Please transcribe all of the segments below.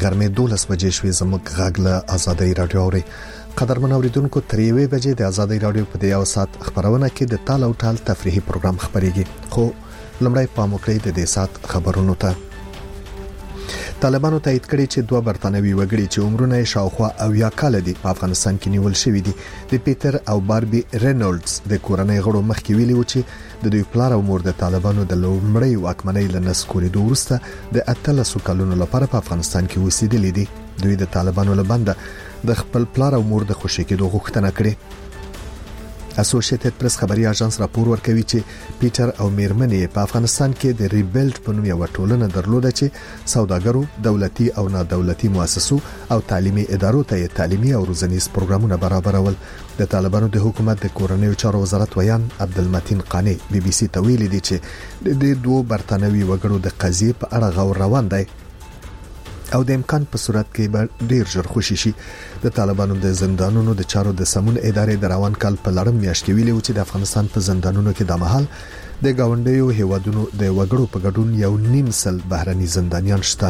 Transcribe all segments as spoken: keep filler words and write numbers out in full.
ګرمې دولس بجې شوې. زموږ غږ له آزادۍ رادیو اوري. قدرمن اوریدونکو تر یوې بجې د آزادۍ رادیو په یو ساعت خبرونه کې د تال او ټال تفریحي پروګرام خبريږي. خو لمړی پام وکړئ د دې ساعت خبرونو ته. طالبانو تایید کړی چې دوه برتانوي وګړي چې عمرونه یې شاوخوا او یا کال دي په افغانستان کې نیول شوی دي. د پیټر او باربي رینولډز د کورنۍ غړو مخکې ویلي و چې د دوی پلار او مور د طالبانو د لومړی واکمنۍ لنس کوریدو وروسته د اتلسو کلونو لپاره په افغانستان کې اوسېدلي دي. دوی د طالبانو لبنده د خپل پلار او مور د خوشی کېدو غوښتنه کړې. اسوسییټډ پریس خبري اژانس راپور ورکوي چې پیټر او میرمنې په افغانستان کې د ریبلټ په نوم یو ټولنه درلوده چې سوداګرو، دولتي او نه دولتي مؤسسو او تعلیمي ادارو ته تعلیمي او روزنیز پروګرامونه برابرول. د طالبانو د حکومت د کورنیو چارو وزارت ویان عبدالمتین قانی بي بي سي ته ویلي دي چې د دوه برتانوي وګړو د قضیې په اړه غور روان دی او د امکان په صورت کې به ډیر ژر خوشی شي. د طالبانو د زندانونو د چارو د سمون ادارې د روان کال په لړم میاشت کې ویلي و چې د افغانستان په زندانونو کې د مهال د گاونډیو هیوادونو د وګړو په ګډون یو نیم سل بهرني زندانیان شته.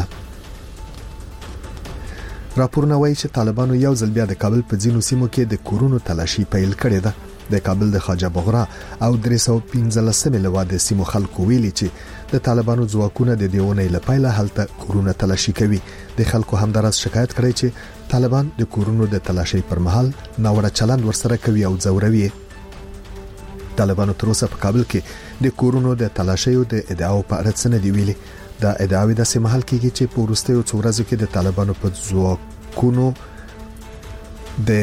راپورونه وایي چې طالبانو یو ځل بیا د کابل په ځینو سیمو کې د کورونو تلاشي پیل کړې ده. د کابل د خواجه بغرا او درې سوه پنځلس لوا د سیمو خلکو ویلي چې د طالبانو ځواکونه د دیونه لپاره هلته کورونه تلاشي کوي. د خلکو همدارس شکایت کړي چې طالبان د کورونو د تلاشي پر مهال ناوړه چلند ورسره کوي او ځوروي. طالبانو تر اوسه په کابل کې د کورونو د تلاشي او د ادعاو په اړه څه نه دی ویلي. دا ادعاوې د سیمهال کېږي چې په وروستیو څو ورځو کې د طالبانو په ځواکونو د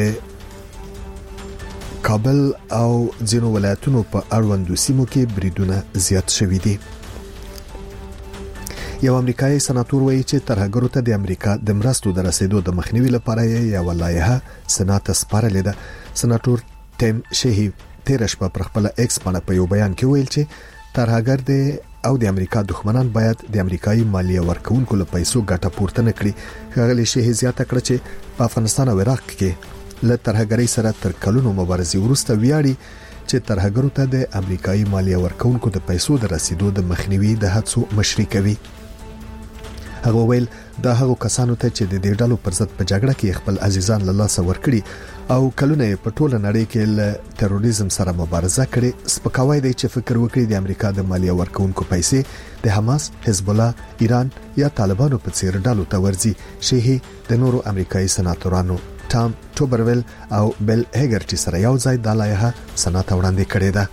کابل او ځینو ولایتونو په اړوندو سیمو کې بریدونه زیات شوي دي. یو امریکایي سناتور وایي چې ترهګرو ته د امریکا د مرستو د رسیدو د مخنیوي لپاره یو لایحه سنات سپارلې ده. سناتور ټیم شهي تیر شپه پر خپل ایکس باندې په یو بیان کې ویل چې ترهګر دي او د امریکا دښمنان باید د امریکایي مالیه ورکونکو له پیسو ګټه پورته نکړي. ښاغلي شهي زیاته کړه چې په افغانستان او عراق کې له ترهګرۍ سره تر کلونو مبارزې وروسته ویاړي چې ترهګرو ته د امریکایي مالیه ورکونکو د پیسو د رسیدو د مخنیوي د هڅو مشري کوي. هغه ویل دا هغه کسانو ته چې د دې ډلو پر ضد په جګړه کې خپل عزیزان له لاسه ورکړي او کلونه په ټوله نړۍ کې له تروریزم سره مبارزه کړي، سپکاوی دی چې فکر وکړي د امریکا د مالیه ورکونکو پیسې د حماس، حزب الله، ایران یا طالبانو په څیر ډلو ته ورځي. شهي د نورو امریکایي سناتورانو ټام ټوبرویل او بیل هیګرټي سره یو ځای د لایحه سنات وړاندې کړې ده.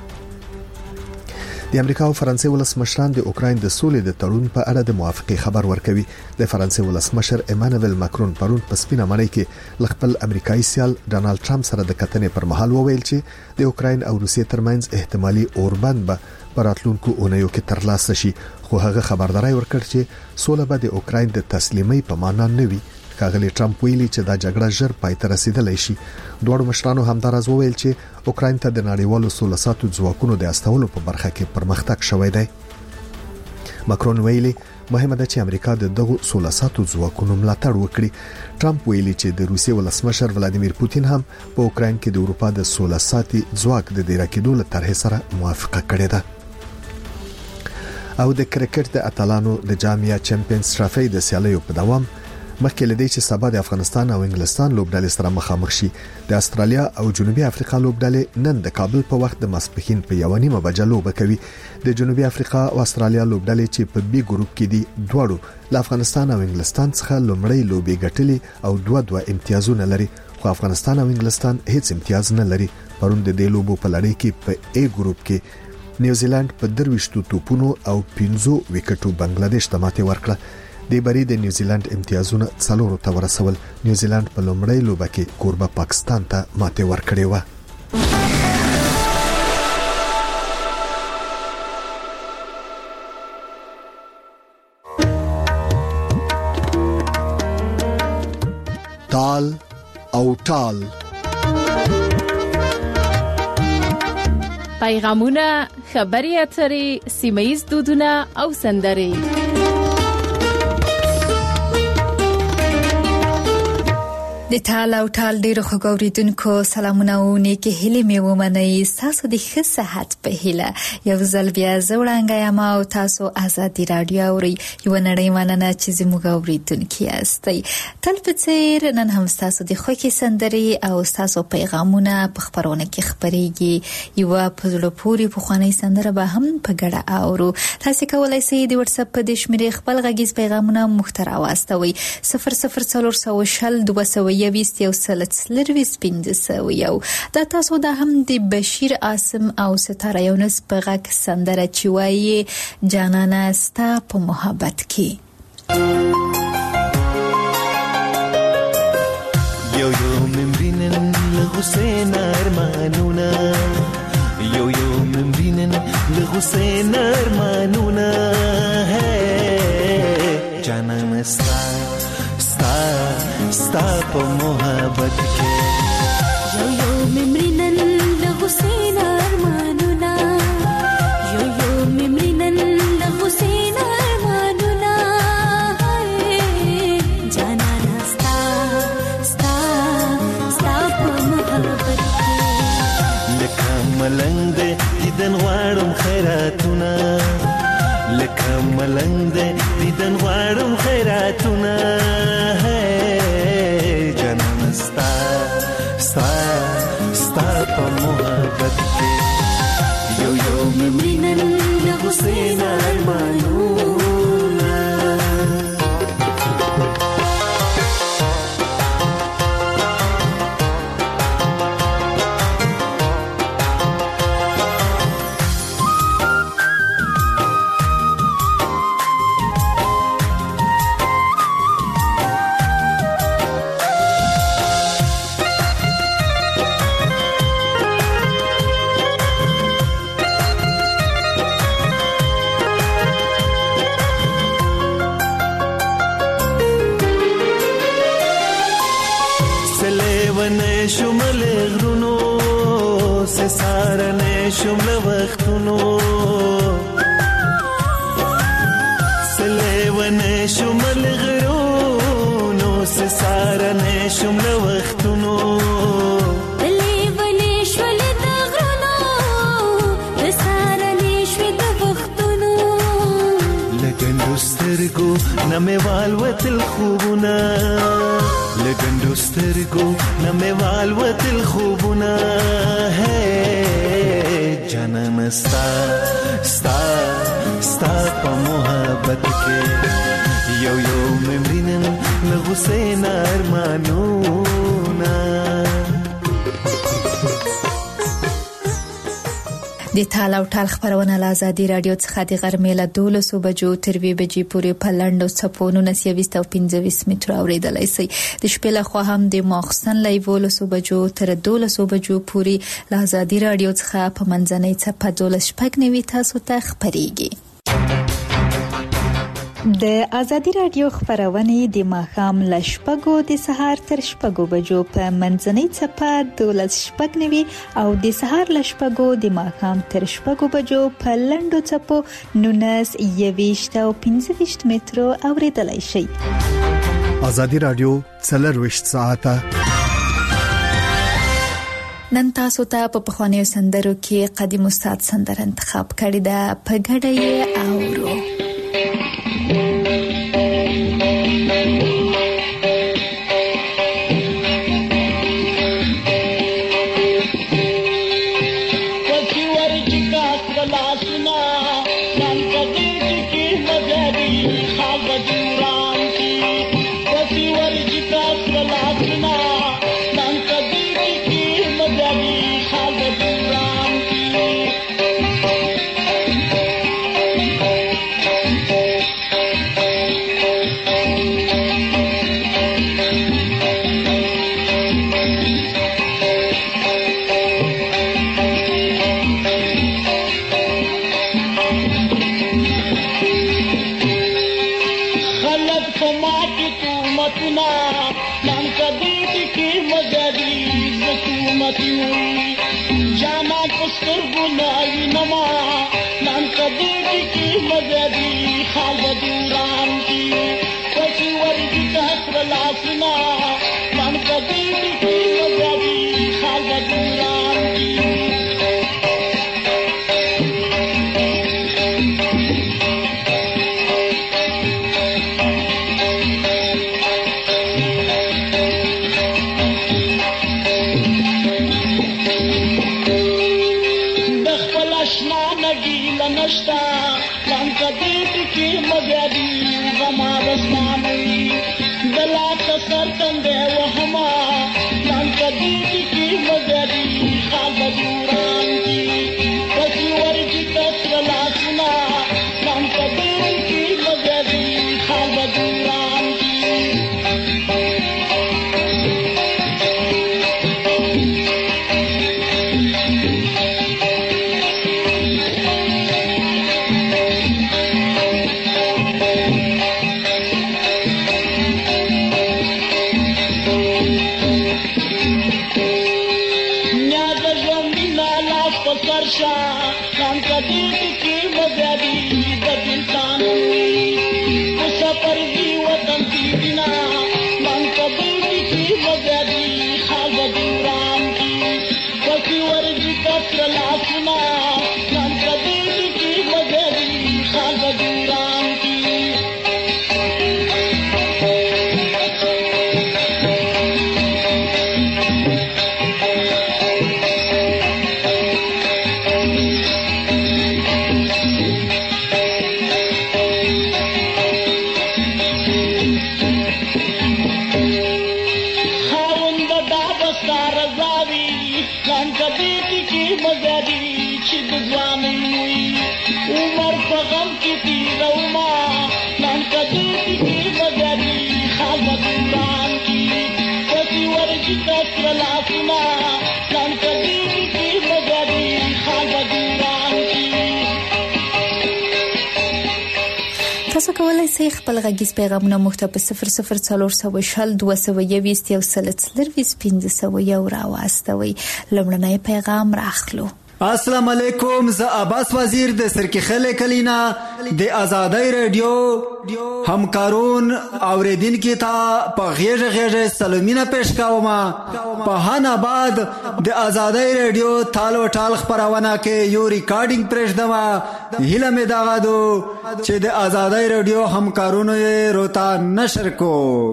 د امریکا او فرانسې ولسمشران د اوکراین د سولې د تړون په اړه د موافقې خبر ورکوي. د فرانسې ولسمشر ایمانوئل ماکرون پرون په سپینه مړی کې خپل امریکایي سیال ډانلډ ټرمپ سره د کتنې پر مهال وویل چې د اوکراین او روسیې ترمنځ احتمالي اوربند به پراتلونکو اونیو کې ترلاسه شي. خو هغه خبرداري ورکړ چې سوله به د اوکراین د تسلیمۍ په معنا نه وي. ښاغلي ټرمپ ویلي چې دا جګړه ژر پای ته رسیدلی شي. دوه مشرانو همدارز وویل چې اوکراین ته د نړیوالو سوله ساتو ځواکونو د استولو په برخه کې پرمختګ شوی دی. ماکرون ویلي مهمه ده چې امریکا د دغه سوله ساتو ځواکونو ملاتړ وکړي. ټرمپ ویلي چې د روسیې ولسمشر ولادیمیر پوتین هم په اوکراین کې د اروپا د سوله ساتي ځواک د دې راکېدو له طرحې سره موافقه کړې ده. او د کرکټ د اتلانو د جامعه چمپیونز ټرافي د سیالیو په دوام مخکې لدی چې سبا د افغانستان او انګلستان لوبډلې سره مخامخ شي. د استرالیا او جنوبي افریقا لوبډلې نن د کابل په وخت د ماسپښین په یو نیمه بجې لوب کوي. د جنوبي افریقا او استرالیا لوبډلې چې په بي ګروپ کې دي دواړو له افغانستان او انګلستان څخه لومړی لوبي ګټلې او دوه دوه امتیازونه لري. خو افغانستان او انګلستان هیڅ امتیاز نه لري. پرون د دې لوبو په لړۍ کې په ای ګروپ کې نیوزیلند په درويشتو توپونو او پنځو وکټو بنگلاديش ته ماتې ورکړه. د بری د نیوزیلند امتیازونه څلورو ته ورسول. نیوزیلند په لومړی لوبه کې کوربه پاکستان ته ماتې ورکړې و. تال او ټال پیغامونه، خبري اترې، سیمه‌ییز دودونه او سندرې. د ټال او ټال ډیرو خوګوریدونکو سلامونه او نیکی هیله مې ومنئ. تاسو د ښه صحت په هیله یو ځل بیا زوړانګه یم او تاسو آزادي رادیو اورئ. یو نړۍ مننه چې زموږ اوریدونکي یاستئ. تل په څیر نن هم تاسو د خوښي سندرې او تاسو پیغامونه په خبرونه کې خبرېږي. یو په زړه پورې په خواني سندره به هم په ګډه اورو. تاسو کولای شئ د واتس اپ په د شمیرې خپل غږیز پیغامونه مخترا واستوي صفر صفر څلور سوه شل دوه سوه یویست یو سلط سلرویست پنځه سوه یو. دا تاسو دا هم د بشیر عاصم او ستاره یونس په غږ سندره چې وایي جانانه ستا په محبت کې. یو یو ممرینن لغسین ارمانونا یو یو ممرینن لغسین ارمانونا جانانه ستا ستا په محبت کې. یو یو ممرینن لغسین ارمانونا یو یو ممرینن لغسین ارمانونا جانانا ستا ستا ستا په محبت کې. لکه ملنګ دې دیدن غواړم خیراتونه لکه ملنګ دې دیدن غواړم خیراتونه ستا ستا ستا په محبت کې. یو یو ممرینن لغسین ارمانونا شمل غرونو سے سارنے شمل وختونو سلیونے شمل غرونو سے سارنے شمل وختونو سلیونے شمل غرونو سے سارنے شمل وختونو لګندو سترګو نمې والوتل خوبونه لګندو سترګو نمې والوتل خوبونه جانانه ستا ستا ستا په محبت کې. یو یو ممرینن لغسین ارمانونا. د ټال او ټال خبرونه له آزادي رادیو څخه د غرمې له دولسو بجو تر وی بجې پورې په لنډو څپو نولس یویست او پنځه ویشت متره اورېدلی شئ. د شپې له خوا هم د ماخستن له یولسو بجو تر دولسو بجو پورې له آزادي رادیو څخه په منځنۍ څپه دولس شپږ نوي تاسو ته خبرېږي. د آزادي رادیو خبرونه د ماښام له شپږو د سهار تر شپږو بجو په منځنۍ څپه دولس شپږ نوي او د سهار له شپږو د ماښام تر شپږو بجو په لنډو څپو نولس یویشت او پنځه ویشت مترو اورېدلی شئ. آزادي رادیو څلرویشت ساعته نن تاسو ته په پخوانیو سندرو کې قدیم استاد سندره انتخاب کړې ده. په ګډه یې اورو. Thank you. نشتا لان کدیت کی مزیدی غما رسمانی دلا کسر تندے وہما لان کدیت کی مزیدی خال دوران کی کسی ورجی کسر لاسنا لان کدیت کی مزیدی خال دوران کی لان کدیت کی مزیدی دبلتانی مسافر دی وطن کی بنا لان کدیت کی مزیدی خال دوران کی کسی ورجی کسر لاسنا لان کدیت کی مزیدی خال دوران کی عمر پغم کی تیروما لان کدیت کی مزیدی خال دوران کی کسی ورجی کسر لاسنا لان کدیت کی مزیدی خال دوران کی. تاسو کولای شئ خپل غږیز پیغامونه موږ ته په صفر صفر څلور سوه شل دوه سوه یوویشت یو سل څلرویشت پنځه سوه یو راواستوئ. لومړنی پیغام راخلو. السلام علیکم، زه عباس وزیر د سرکیخل کلینا د آزادۍ رادیو همکارون اوریدونکو ته په غیږ غیږ سلامونه پېښ کوم. په هان آباد د آزادۍ رادیو تالو ټال خبرونه کې یو ریکارډینګ پرېږدم. هیله مې دا غواړو چې د آزادۍ رادیو همکارونو یې روتا نشر کو.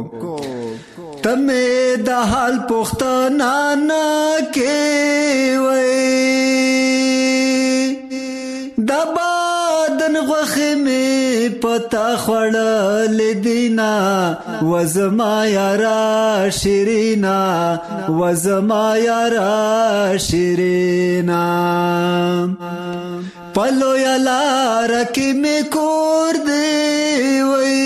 تمه د حال پختانا نه کوي د بدن غوخه می پتا خړل دینا وزما یارا شیرینا وزما یارا شیرینا پلو یلا رکی می کور دی وای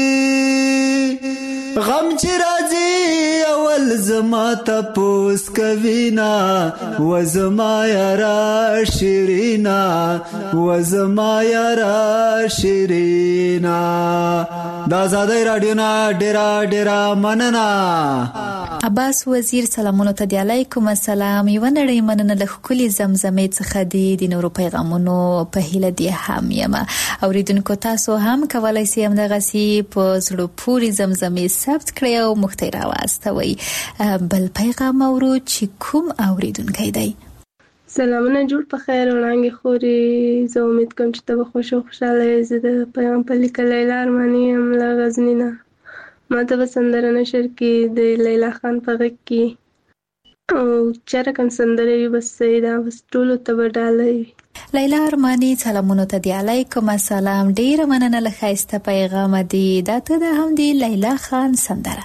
غم چې راځي اول زما تپوس کوینا وزما یارا شیرینا وزما یارا شیرینا. د آزادۍ رادیو نه ډیره ډیره مننه. عباس وزیر سلامونه ته. علیکم السلام. یو نړۍ مننه له ښکلي زمزمې څخه دی د نورو پیغامونو په هیله دی هم یم. اوریدونکو تاسو هم کولای شئ همدغسې په زړه پورې زمزمې ثبت کړئ او موږ ته راواستوئ. بل پیغام اورو چې کوم اوریدونکی دی. سلامونه، جوړ په خیر وړانګې خورې. زه امید کوم چې ته به خوش او خوشحاله یې. زه د پیغام په لیکه لیلا ارماني یم له غزني نه. ما ته به سندره نشر کې د لیلا خان په غږ کې او چا رقم سندره وي بس دا بس ټولو ته به ډاله وي. لیلا ارماني سلامونه ته دی. علیکم السلام. ډیره مننه له ښایسته پیغامه دی. دا ته د هم دی لیلا خان سندره.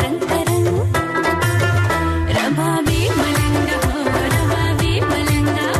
Baby,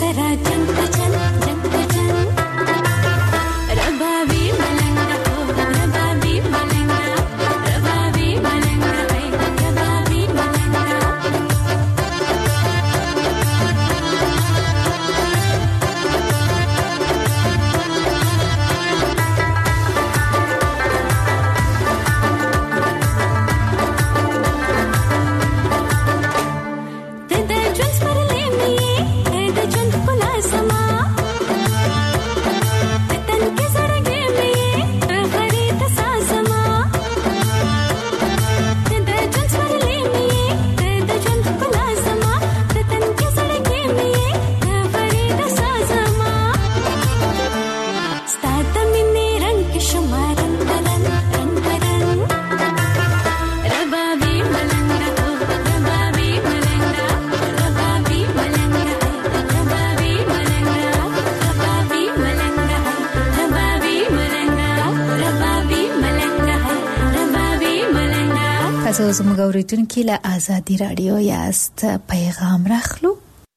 जरा जंग जंग जंग जंग रबाबी मलंगा हो रबाबी मलंगा रबाबी मलंगा है रबाबी मलंगा تاسو زموږ اوریدونکو له آزادي رادیو یاست. پیغام راخلو.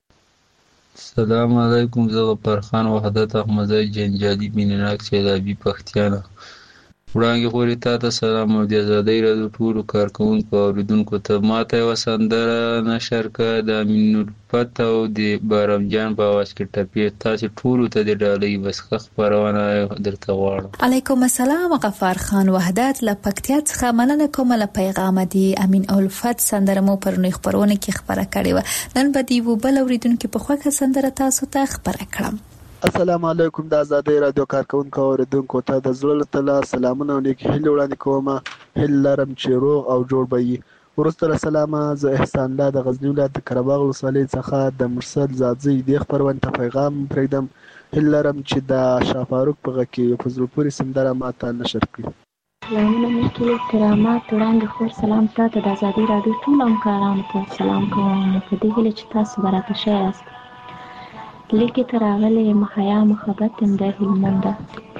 السلام علیکم. زه غفرخان وحدت احمدی جنجالي بینناک سیلابي پښتیانا وړاندې خوري تا ته سلام او د آزادۍ رادیو ټولو کارکونکو او اوریدونکو ته. ماته یوه سندره نشر کړه د امین الفت او د بارم جان په اواز کې ټپې. تاسې ټولو ته د ډالۍ بسخه خپرونه درته غواړم. علیکم السلام غفار خان وحدت له پکتیا څخه مننه کوم له پیغام دی امین الفت سندره مو پرونی خبرونه کې خبره کړې و. نن به دی و بل اوریدونکو په خوښه سندره تاسو ته خبره کړم. السلام علیکم د آزادۍ رادیو کارکونکو او اوریدونکو ته د زړه له سلامونه او نیک هیلې وړاندې کوم. هیله لرم چې روغ او جوړ به وي. وروسته له سلامه زه احسان الله د غزني ولایت د قرهباغ ولسوالۍ څخه د مرسل زادزۍ دې خپرونې ته پیغام پرېږدم. هیله لرم چې د شاه فاروق په غږ کې یو په زړه پورې سندره ماته نشر کړي. سلامونه مشکل کرامات وړاندې خور سلام تاسو د آزادۍ رادیو ټول همکارانو ته سلام کوم. په دې هیله چې تاسو به راته ښه یاست. لیکې ته راغلی محیا محبت یم د هلمنده.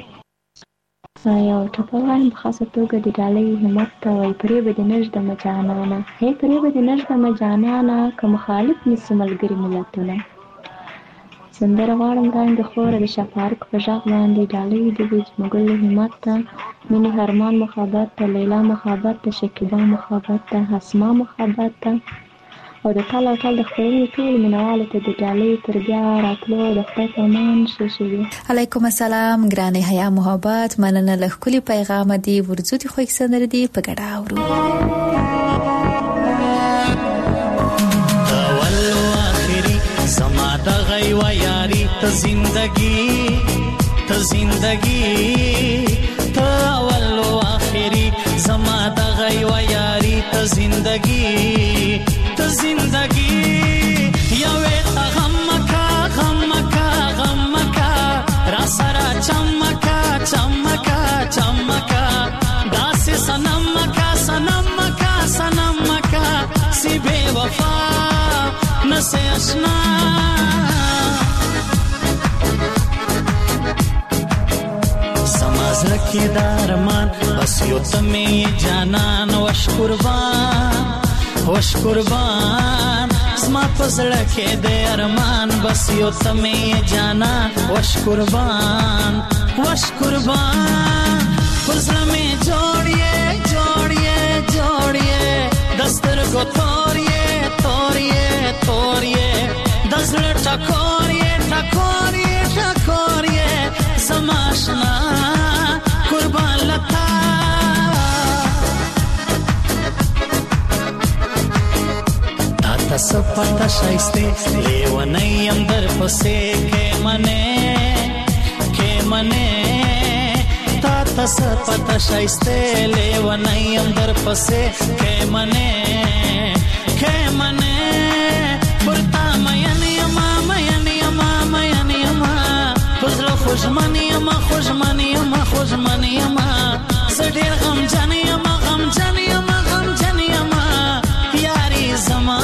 یو ټپه وایم په خاصه توګه د ډالۍ همت ته وایي پرې به دې نږدمه جانانه هی پرې به دې نږدمه جانانه که مخالف نیسي ملګري ملتونه. سندره غواړم وړاندې خوره د شاه فاروق په غږ باندې ډالۍ د وي زموږ همت ته مینې هرمان محبت ته لیلا محبت ته شکیبا محبت ته اسما محبت ته او د ټال او ټال د خپلې ټول مینوالو ته د ډالۍ تر بیا راتلو د خدای په امان ښه شي. علیکم السلام ګرانې حیا محبت مننه له ښکلي پیغام دی. ورځو دي خوښ سندره دی په ګډه اورو. اول او آخري زما د غي و یاري ته زندگی ته زندگی ته اول او آخري زما د غي و یاري ته زندگی ته زندگی یوه تا غمکا غمکا غمکا را سره چمکا چمکا چمکا داس سنمکا سنمکا سنمکا سی بے وفا نسے اشنا سماز رکی دارمان بس یو تمی جانان وش قربان وش قربان زما پزړه کې د ارمان بس یو تمه جانا وش قربان وش قربان پزړه مې جوړیه جوړیه جوړیه دستر کو توریه توریه توریه دزړه ټکوریه ټکوریه ټکوریه زماشنا قربان لتا تاسو پتا شایسته لیونیم در پسې کې منه کې منه تا تاسو پتا شایسته لیونیم در پسې کې منه کې منه پرتا مې ما مې ما مې ما پزړه خوشمنی ما خوشمنی ما خوشمنی ما زړه غم جنې ما غم جنې ما غم جنې ما یاري زما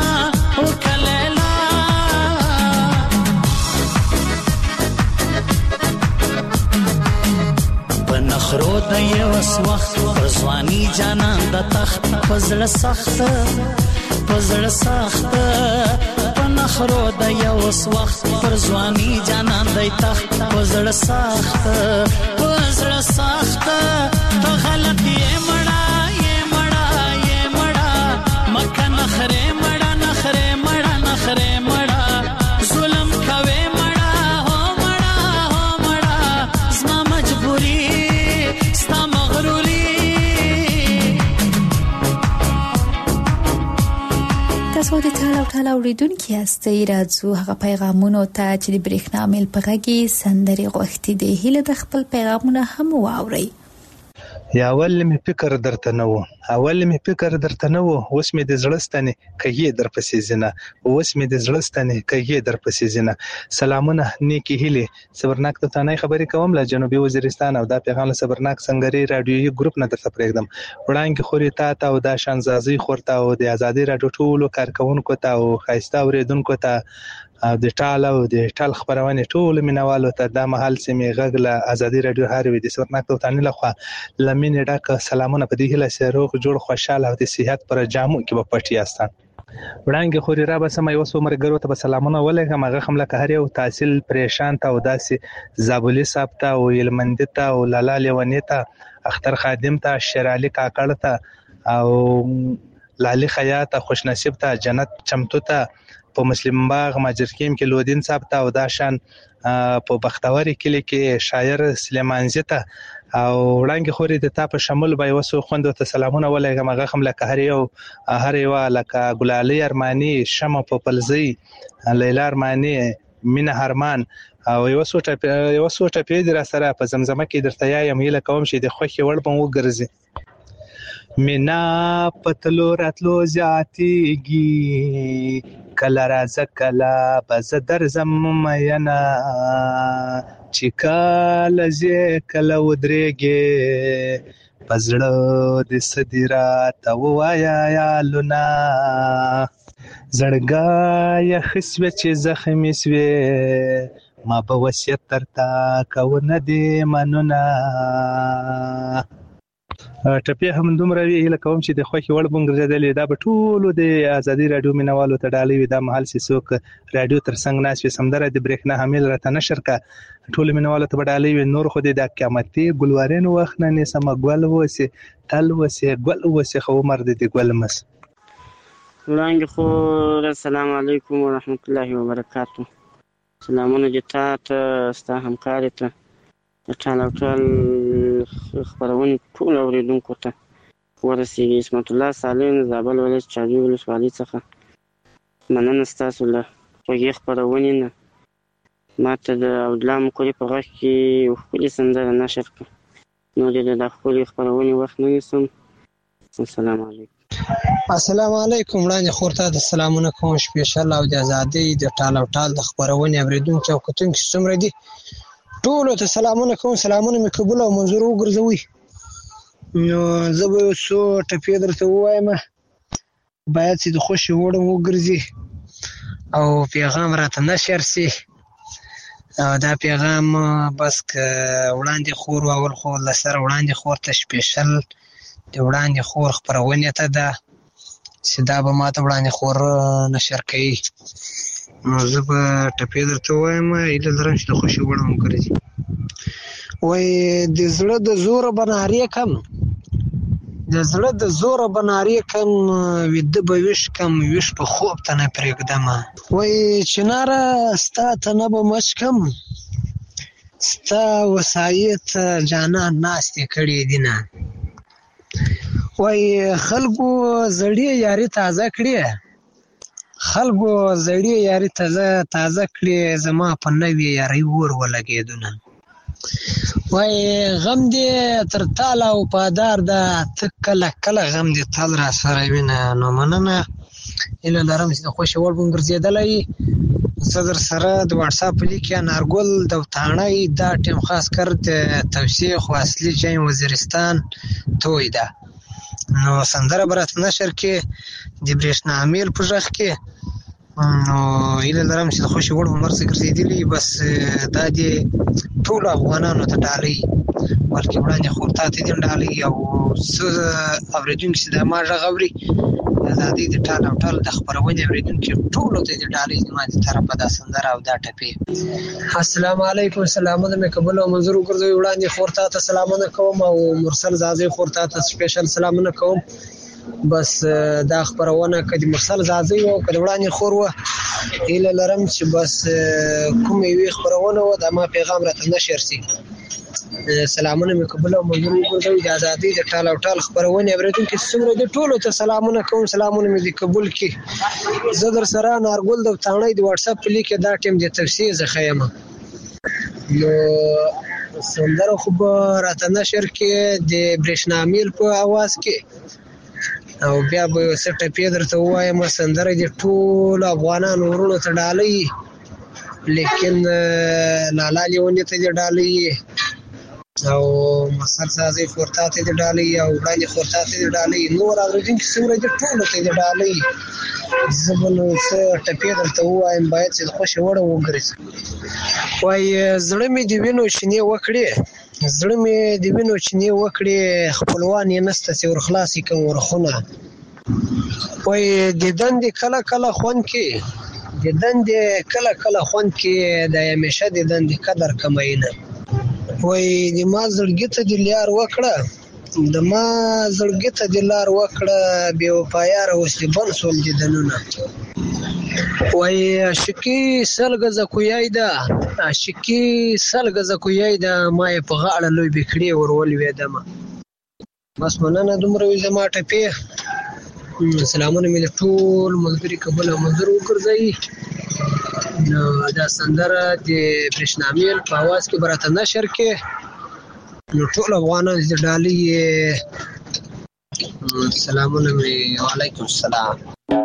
خرو د یو وخت ځواني جانان د تخت پزړه سخت پزړه سخت پنا نخرو د یو وخت پر ځواني جانان دی تخت پزړ سخت پزړ سخت ته غلط یې مړه یې مړه یې مړه مکه نخره مړه نخره مړه نخره مړه ظلم کوي مړه هو مړه هو مړه زما مجبوري ستا مغروري. تاسو د ټال او ټال اوریدونکو یاستئ راځو هغه پیغامونو ته چې د برېښنا میل په غږی سندري غوښتي دي هله د خپل پیغامونه هم واوري. یا اول می فکر درته نه و اول می فکر درته نه و اوس می د زړستانه کږي در پسې زنه اوس می د زړستانه کږي در پسې زنه. سلامونه نیکی هلي صبرناک ته نه خبرې کوم له جنوبي وزیرستان او دا پیغام صبرناک سنگري رادیوي ګروپ نه درته پرېږدم. وړاندې خوري تا ته او دا شانزازي خورته او د ازادي رادیو ټولو کارکونکو ته او خاصه اوریدونکو ته او د ټال او د ټال خبرونه ټول مینوالو ته د محل سیمه غږله ازادي رادیو هاروي د صبرناک ته تانه لخوا لمن ډاک سلامونه په دې هله سروغ جوړ خوشاله او د صحت پر جامو کې په پټیاستان. وړاندې خوري را به سم یو سو مرګرو ته سلامونه ولګم هغه خمله که هر یو تحصیل پریشان ته او داسې زابلی صاحب ته او علمند ته او لالا لیونی ته اختر خادم ته شرالي کاکړ ته او لالي خیاط خوش نصیب ته جنت چمتو ته په مسلم باغ ماجرکیم کې لودین صاحب ته او داشان په بختوري کلی کې شاعر سلیمان زیته او وړاندې خوري د تا په شمول به وسو خوند ته سلامونه ولګم هغه خمله که هر یو هر یو لکه ګلالي ارماني شمه په پلزي لیلا ارماني مینه هرمان او یو څو ټپ یو څو ټپې در سره په زمزمه کې درته یم هله کوم چې د خوخي وړ په وګرځي. مینا پتلو راتلو زیاتیږي کله راځه کله بز درځم مینا چې کله زه کله ودرېږي پزړه د صدرا ته وایا یا لونا زړګا خسوه چې زخمی سوي ما به وصیت ترتا کو نه دی منونه. ټپی هم دومره وی هله کوم چې د خوخي وړ بنګرځدلې دا به ټولو د ازادي رادیو مینوالو ته ډالې وي دا محل سیسوک رادیو تر څنګ ناس وي سمدره د برېښنا حامل راته نشر کا ټولو مینوالو ته ډالې وي نور خو د قیامتي ګلوارین وخت نه سم ګل وسی تل وسی ګل وسی خو مرد د ګل مس. وړاندې خو السلام علیکم ورحمت الله وبرکاتہ. سلامونه دې ته ستا همکاري ته ټال او ټال خبرونه ټول اوریدونکو ته ورسیږي. اسمت الله سالم زابل ولایت چاجي ولسوالۍ څخه مننه ستاسو له خوږې خبرونې نه ما ته د اودلا مکوري په غږ کې یو ښکلې سندره نشر کړه نو د د ښکلې خبرونې وخت نه نیسم. السلام علیکم. السلام علیکم. وړاندې خورته د سلامونه کوم سپیشل او د ازادۍ د ټال او ټال د خبرونې اوریدونکو او کتونکو څومره دي ټول ته سلامونه کوم. سلامونه مې قبول او منظور وګرځوي. نو زه به څو ټپې درته ووایم باید چې د خوشي وړم وګرځي او پیغام راته نشر سي او دا پیغام بس که وړاندې خور اول خو لسره وړاندې خور ته سپیشل د وړاندې خور خبرونه ته ده چې دا به ماته وړاندې خور نشر کوي. نو زه به ټپې درته ووایم ایله لرم چې د خوشي وړم وګرځي. وای د زړه د زوره بنارې کم د زړه د زوره بنارې کم ویده به ویش کم ویش په خوب ته نه پرېږدم. وای چناره ستا ته نه به مچ کم ستا وسایط جانان ناستې کړې دي نه. وای خلکو زړې یاري تازه کړې خلکو زړې یاري تازه تازه کړې زما په نوې یاري ور ولګېدونه. وای غم دې تر تاله او پادار ده ته کله کله غم دې تل را سره وینه. نو مننه ایله لرم چې د خوشي وړ ګرځېدلی زه در سره د واتساپ لیک یا نارګل د وتاڼۍ دا ټیم خاص کر د توثیق و اصلي جای وزیرستان توی ده. نو سندره برات نشر کې د برېښنا میل په ځخ کې نو هیله لرم چې د خوشي وړ عمر څخه ګرځېدلي بس دا دې ټولو افغانانو ته ډالۍ بلکې وړاندې خورتا ته دې ډالۍ او څه اورېدونکي چې د ما غږ اوري د ازادۍ د ټال او ټال د خپرونې اورېدونکي ټولو ته دې ډالۍ زما د طرفه دا سندره او دا ټپې. السلام علیکم، سلامونه مې قبول او منظور وګرځوي. وړاندې خورتا ته سلامونه کوم او مرسل زازۍ خورتا ته سپیشل سلامونه کوم. بس دا خبرونه کدي مرسل زازۍ او کدي وړاندې خور و هیله لرم چې بس کومې وی خبرونه و د ما پیغام راته نشر سي. سلامونه مې قبول او منظور وګرځوي. د ازادۍ د ټال او ټال خبرونه اوریدونکو څومره دي ټولو ته سلامونه کوم. سلامونه مې دي قبول کی. زه در سره نارګل د تانړې د واتس اپ لیک دا ټیم د تفسیر زخه یم. نو سندره خو راته نشر کې د برېښنامیل په आवाज کې او بیا به سټه پیدر ته وایم سندره دي ټول افغانانو ورونو ته ډالۍ لیکن لالا لیونی ته دي ډالۍ او مسر سازي خورتا ته دي ډالۍ او وړاندې خورتا ته دي ډالۍ نور اوریدونکو څومره دي ټول ته دي ډالۍ. زبنو سټه پیدر ته وایم باید چې خوشي وړ وګرځي. وای زړه مې دی وینو شنه وکړي زړه مې دی وینو شنه وکړي خپلوان یې نسته چې ور خلاصي کوم ورخونه. وای د دند کله کله خون کې د دند کله کله خون کې د همیشه د دند قدر کماینه. وای د ما زړګي ته د لار وکړه د ما زړګي ته د لار وکړه بے وفایار اوس د بنسول د دنونه. وای عاشقي سلګه زکویای دا عاشقي سلګه زکویای دا ما په غاړه لوی بکړي ورول وېدم. بس مننه دومره وي زما ټپې. سلامونه مې ټول ملګری قبول او منظور وګرځي. نو دا سندره د برېښنامیل په आवाज کې براته نشر کې نو ټول افغانان دې ډالۍ. سلامونه مې وعلیکم السلام.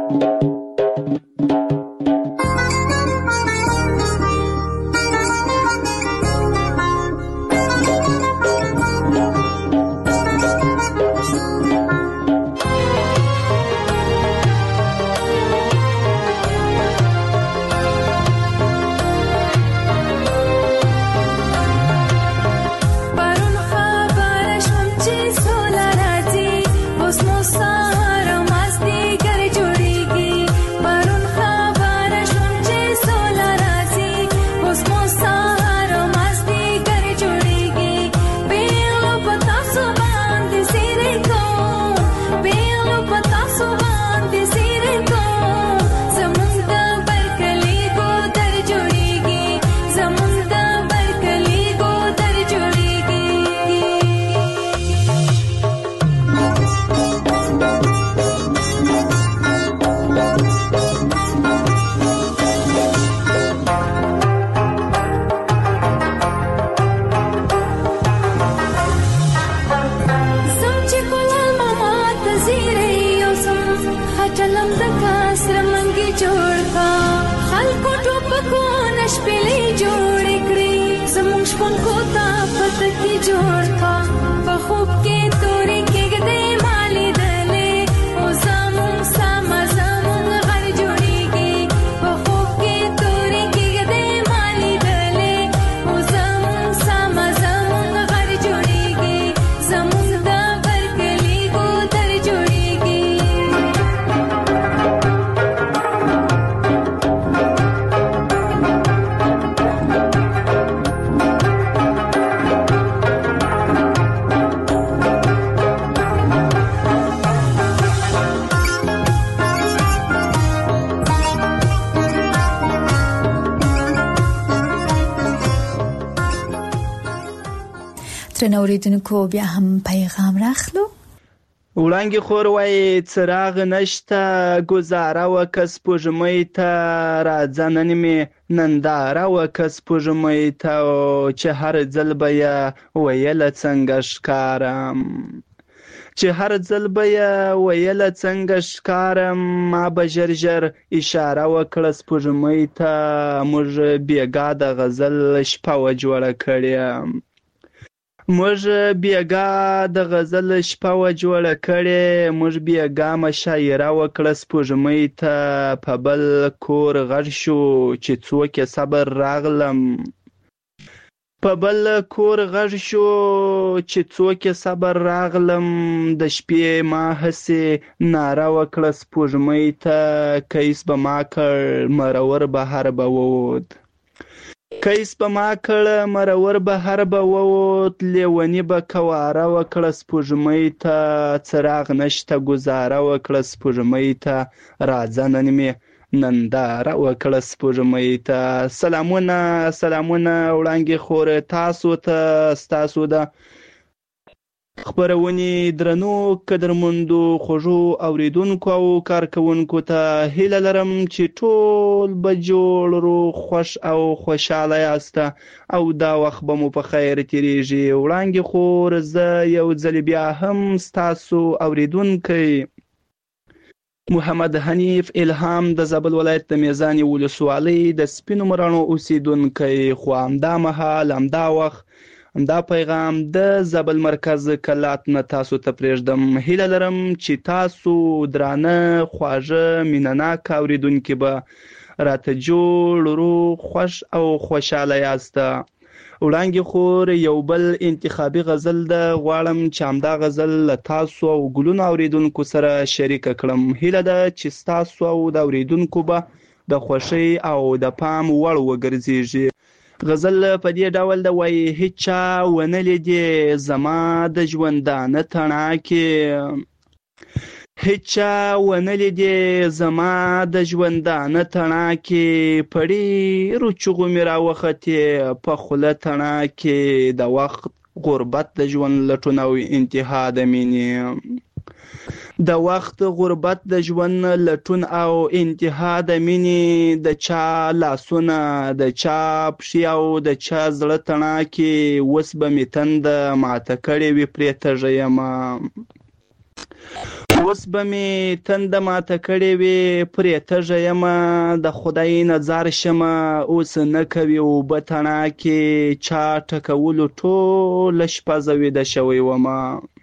ترنوریدونکو بیا هم پیغام راخلو. وړانګې خور وای څراغ نشته گزاره وکه سپوږمۍ ته راځه نن مې ننداره وکه سپوږمۍ ته چې هر ځل به یې ویله څنګه ښکارم چې هر ځل به یې ویله څنګه ښکارم ما به ژر ژر اشاره وکړه سپوږمۍ ته موږ بېګا د غزل شپه وه جوړه کړې موږ بیګا د غزل شپه و جوړه کړې، موږ بیګا مشاعره وکړه سپوږمۍ ته په بل کور غږ شو چې څوک یې صبر راغلم په بل کور غږ شو چې څوک یې صبر راغلم د شپې ما هسې ناره وکړه سپوږمۍ ته کیس به ما کړ مرور بهر به ووت کیس به ما کړ مرور بهر به ووت لیونی به کواره وکړه سپوږمۍ ته څراغ نشته ګزاره وکړه سپوږمۍ ته راځه نن مې ننداره وکړه سپوږمۍ ته. سلامونه سلامونه وړانګې خور تاسو ته ستاسو د خپرونې درنو قدرمندو خوږو اوریدونکو او کارکوونکو ته هیله لرم چې ټول به جوړ روغ خوش او خوشحاله یاست او دا وخت به مو په خیر تیریږي. وړانګې خور زه یو ځل بیا هم ستاسو اوریدونکی محمد حنیف الهام د زابل ولایت د میزانې ولسوالۍ د سپینو مراڼو اوسیدونکی، خو همدا مهال همدا وخت همدا پیغام د زابل مرکز کلات نه تاسو ته پرېږدم. هیله لرم چې تاسو درانه خواږه مینهناک اوریدونکي به راته جوړ روغ خوش او خوشحاله یاست. وړانګې خور یو بل انتخابي غزل ده، غواړم چې همدا غزل له تاسو او ګلونو اوریدونکو سره شریکه کړم. هیله ده چې ستاسو او د اوریدونکو به د خوښۍ او د پام وړ وګرځېږي. غزل په دې ډول ده وایي هیچا ونه لیدې زما د ژوندانه تڼاکې هیچا ونه لیدې زما د ژوندانه تڼاکې په ډېرو چغو مې راوختې په خوله تڼاکې د وخت غربت د ژوند لټون او انتها د مینې د وخت غربت د ژوند لټون او انتها د مینې د چا لاسونه د چا پښې او د چا زړه تڼاکې اوس به مې تنده ماته کړې وي پرې تږی یمه اوس به مې تنده ماته کړې وي پرې تږی یمه د خدای نظر شمه اوس نه کوي اوبه تڼاکې چا ټکولو ټوله شپه زه ویده شوی ومه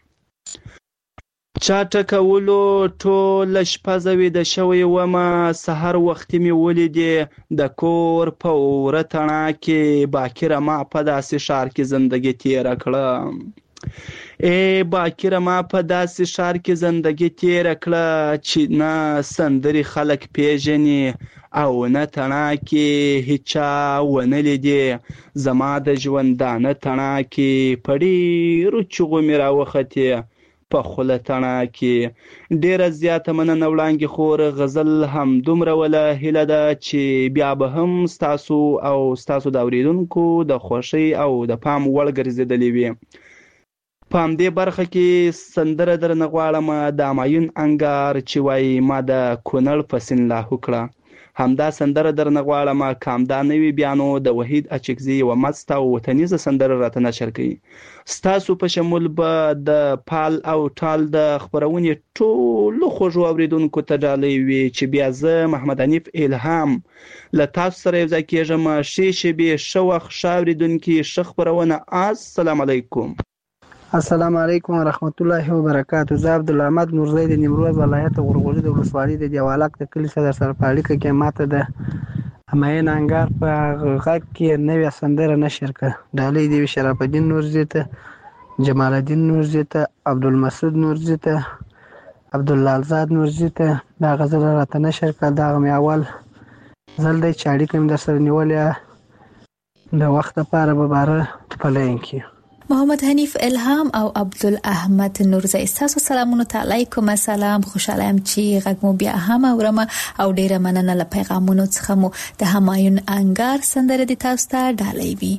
چا ټکولو ټوله شپه زه ویده شوی ومه سحر وختي مې ولیدې د کور په وره تڼاکې باکره ما په داسې ښار کې زندګي تېره کړه ای باکره ما په داسې ښار کې زندګي تېره کړه چې نه سندرې خلک پیژني او نه تڼاکې هیچا ونه لیدې زما د ژوندانه تڼاکې په ډېرو چغو مې راوختې په خوله تڼاکې. ډېره زیاته مننه وړانګې خور. غزل هم دومره وله هیله ده چې بیا به هم ستاسو او ستاسو د اوریدونکو د خوښۍ او د پام وړ ګرځېدلې وي. په همدې برخه کې سندره درنه غواړم د همایون انګار چې وایي ما د کونړ په سیند لاهو کړه. همدا سندره درنه غواړم که همدا نه وي بیا نو د وحید اچکزي یوه مست او وطنیزه سندره راته نشر کوي. ستاسو په شمول به د پال او ټال د خپرونې ټولو خوږو اوریدونکو ته ډالۍ وي چې بیا زه محمد حنیف الهام له تاسو سره یو ځای کېږم. ښې شېبې ښه وخت ښه اوریدونکي ښه خپرونه. السلام علیکم. السلام علیکم ورحمت الله وبرکاتہ. زه عبدالحمد نورزی د نیمروز ولایت غورغوري د ولسوالۍ د دیوالک د کلي څخه سره په اړیکه کې ماته د همایون انګار په غږ کې نوې سندره نشر کړه. ډالۍ دې وي شرف الدین نورزي ته، جمال الدین نورزي ته، عبدالمسعود نورزي ته، عبداللهزاد نورزي ته دا غزل راته نشر کړه. دا مې اول ځل دی چې اړیکه مې در سره نیولې د وخت لپاره به باره په لاین کې. محمد حنیف الهام او عبدالاحمد نورزی ستاسو سلامونه ته علیکم السلام. خوشاله یم چې غږ مو بیا هم اورم او ډیره مننه له پیغامونو څخه مو د همایون انګار سندره د تاسو ته ډالۍ وي.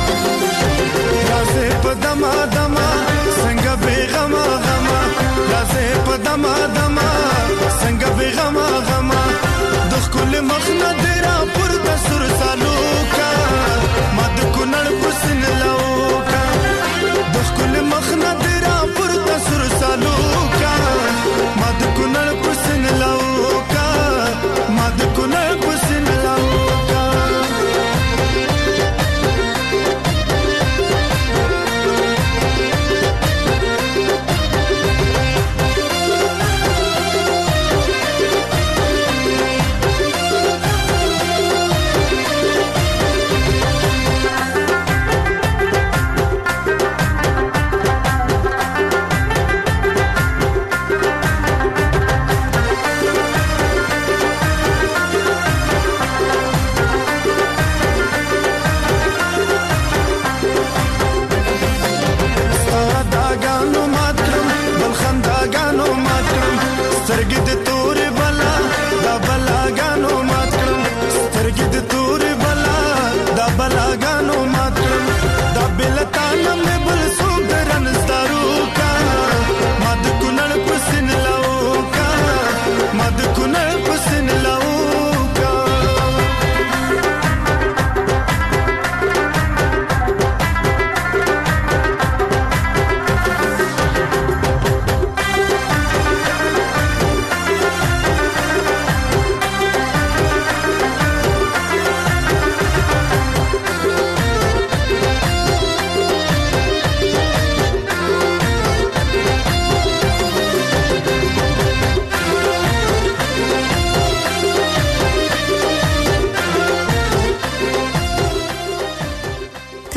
رازه په دما دما څنګه بیغما غما رازه په دما دما څنګه بیغما غما د خپل مخ نه درا پر د سر سالو کا مد کونړ پسن لاو کل مخ نه درا پر تسر سالو کا مد کونړ پسن لاو کا مد کونړ پسن لاو کا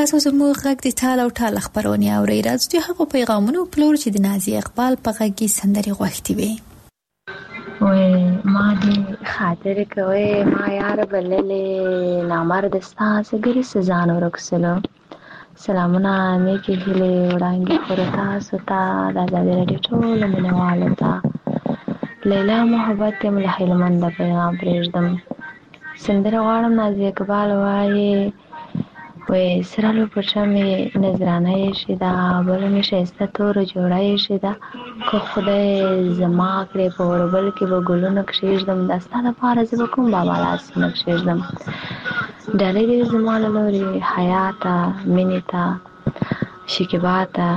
تاسو زموږ غږ د ټال او ټال خبرونه اورئ. راځو د هغو پیغامونو په لور چې د نازي اقبال په غږ کې سندرې غوښتي وي. وای ما دې خاطر کوي ما یار بللې نامرد ستا سګري سزان ورکسلو. سلامونه نیکی هیلې وړاندې خور تاسو ته د آزادي راډیو ټولو مینوالو ته. لیلا محبت یم له هلمنده پیغام پرېږدم. سندره غواړم نازي اقبال وایي وای سرالو پرچا مې نذرانه یې شیده بله مې ښایسته توره جوړه یې شیده که خدای زما کړې په وربل کې به ګلونه کښېږدم دا ستا دپاره زه به کوم بابا لاسونه کښېږدم. ډالۍ دې زما له لورې حیا ته مینې ته شکیبا ته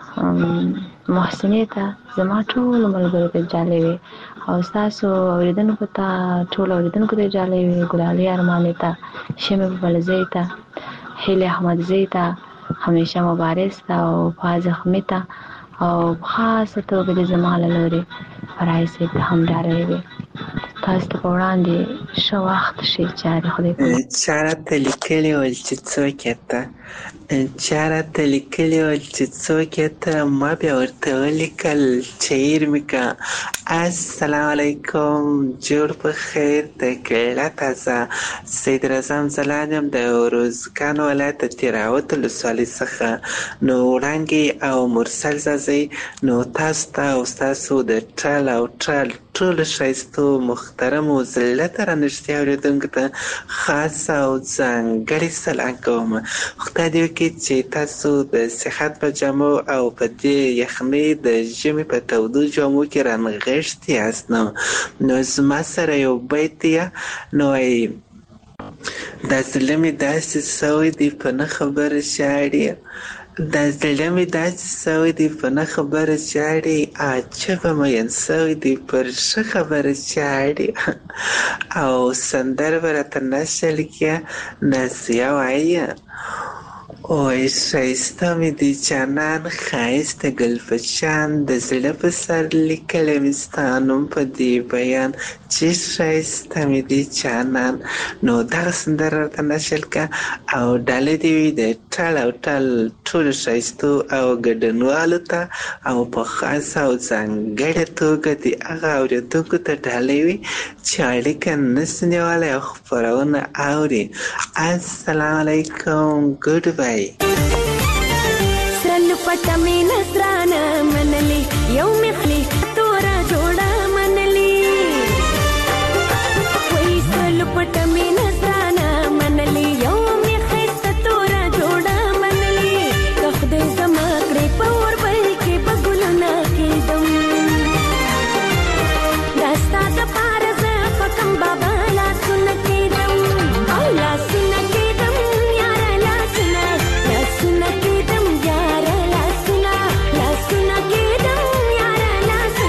محسنې ته زما ټولو ملګرو ته جالۍ وي او ستاسو اورېدونکو ته ټولو اورېدونکو ته جالۍ وي. ګلالۍ ارمانې ته شمې بلزۍ ته هیلې احمدزۍ ته همیشه مبارز ته او فاز زخمي ته او په خاصه توګه د زما له لورې فرای صاحب ته هم ډالۍ وي. تاسو ته په وړاندې ښه وخت ښې چارې خدای کوي. چا راته لیکلي ول چې څوک یې ته چا راته لیکلي ول چې څوک یې ته ما بیا ورته ولیکل چې هیر مې که. السلام علیکم جوړ په خیر د کیله تازه سید رضا ځلان یم د روزګان ولایت د تیراوت ولسوالۍ څخه. نو وړانګې او مرسل زازۍ نو تاسو ته او ستاسو د ټال او ټال ټولو ښایستو محترمو زلته رانږدې اورېدونکو ته خاص او ځانګړی سلام کوم. خدای دې وکړي چې تاسو د صحت په جامو او په دې یخنۍ د ژمي په تودو جامو کې رانغښتي یاست. نو نو زما سره یو بیت دی نو وایي دا زړه مې داسې سوی دی په نه خبره ژاړي دا زړه مې داسې سوی دی په نه خبره ژاړي عجبه مین سوی دی پر ښه خبره ژاړي. او سندره به راته نشل کړه نازیه وایي اوی ښایسته مې دی جانان ښایسته ګل په شان د زړه په سر لیکلی مې ستا نوم په دې بیان چې ښایسته مې دی جانان. نو دغه سندره راته نشل کړه او ډالۍ دې وي د ټال او ټال ټولو ښایستو او ګډونوالو ته او په خاصه او ځانګړې توګه د هغه اورېدونکو ته ډالۍ وي چې اړیکه نسي نیولی او خپرونه اوري. السلام علیکم ګډ بای. سرلو پټه مې نذرانه منلې یو مې خلی توره جوړه منلې وای سرلو پټه مې نذرانه منلې یو مې ښایسته توره جوړه منلې که خدای زما کړې په اوربل کې به ګلونه کېدم دا ستا دپاره زه په کوم بابا لاسونه کېدم او لاسونه کېدم یاره لاسونه لاسونه کېدم یاره لاسونه لاسونه کېدم یاره لاسونه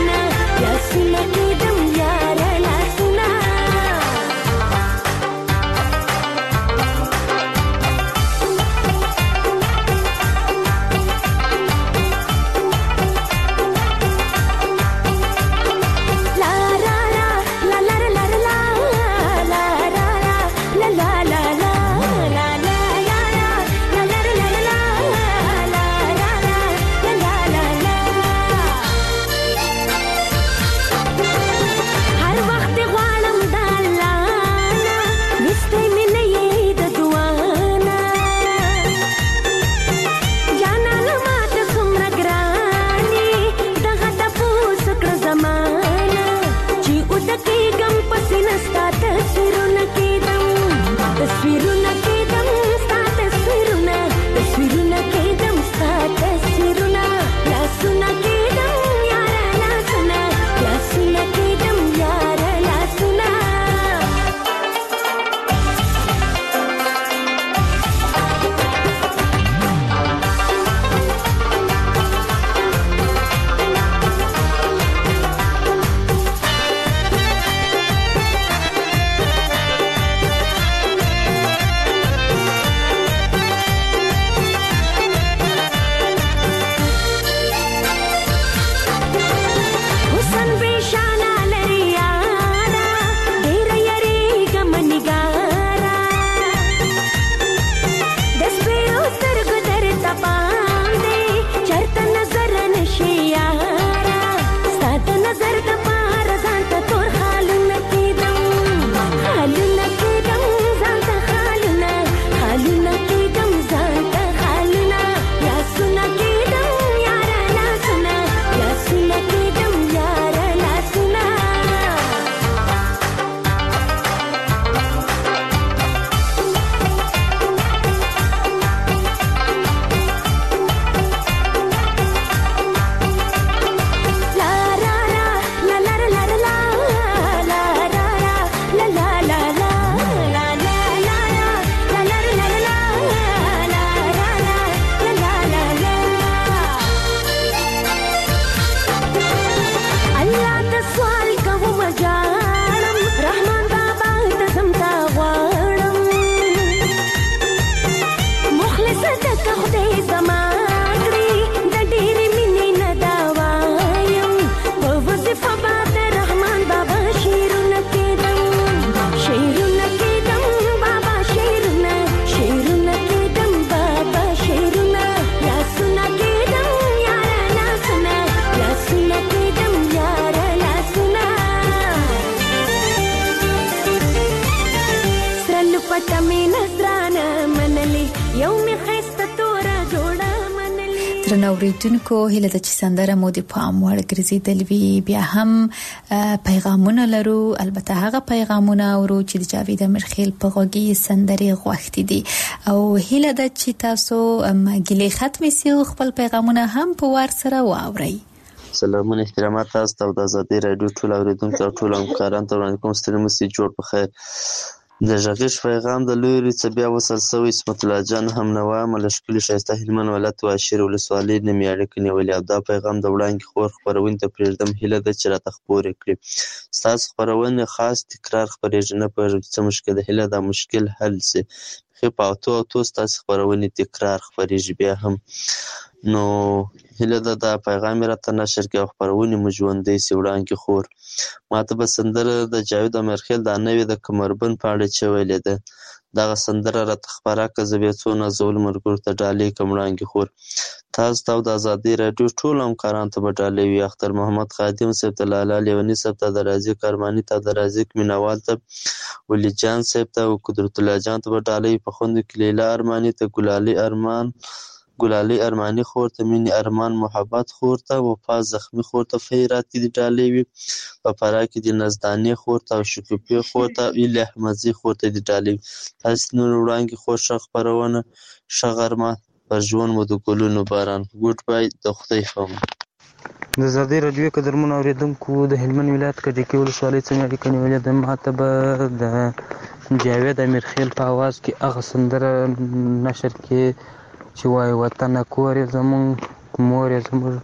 درنو اوریدونکو هله د چې سندره مو د پام وړ ګرځیدل وی بیا هم پیغامونه لرو، البته هغه پیغامونه ورو چې د جاوید امرخیل په غوږی سندري غوښتي دي او هله د چې تاسو مګلې ختمي سي خپل پیغامونه هم په وار سره واوري. سلامونه احترامات تاسو ته د آزادۍ رادیو ټول اوریدونکو او ټول همکارانو ته وړاندې کوم ستړي مو سي جوړ په خیر. د ژغیش پیغام د لوري څه بیا وصل سوی اسمت الله جان هم نوا ملشکلی شایسته هلمن ولایت واشیر ولسوالۍ نمی اړیکې نیولې او دا پیغام د وړاندې خور خبرونه ته پرېږدم هیله ده چې راته خپور کړي. ستاسو خبرونه خاص تکرار خبرېږي نه پوهېږم څه مشکل ده، هیله دا مشکل حل سي. خو په اوتو اوتو ستاسو خبرونه تکرار خبرېږي بیا هم نو هیله ده دا پیغام راته نشر کړي او خبرونه مو ژوندۍ سي. وړاندې خور ماته به سندره د جاوید امرخیل دا نوې د کمربند په اړه چې ویلې ده دغه سندره راته خپاره کړه زه بیا څو نازولو ملګرو ته ډالۍ کړم. وړاندې خور تاسو ته د آزادۍ راډیو ټولو همکارانو ته به ډالۍ وي، اختر محمد خادم صاحب ته، لالا لیوني صاحب ته، د رازق ارماني ته، د رازق مینوال ته، ولی جان صاحب ته او قدرت الله جان ته به ډالۍ په خوندو کې لیلا ارماني ته، ګلالي ارمان ګلالي ارماني خور ته، مینې ارمان محبت خور ته، وفا زخمي خور ته خیرات کې د ډالۍ وي، په فرا کې د نزدانې خور ته او شکوپي خور ته، ایل احمدزي خور ته د ډالۍ وي. تاسو نور وړاندې خور ښه خپرونه ښه غرمه پر ژوند مو د ګلونو باران. ګوډ بای، د خدای فهم. د آزادۍ راډیو قدرمنو اوریدونکو د هلمند ولایت کجکي ولسوالۍ څخه اړیکه نیولې ده. ماته به د جاوید امرخیل په आवाज کې هغه سندره نشر کې چې وای وطن کور زمون مور زمون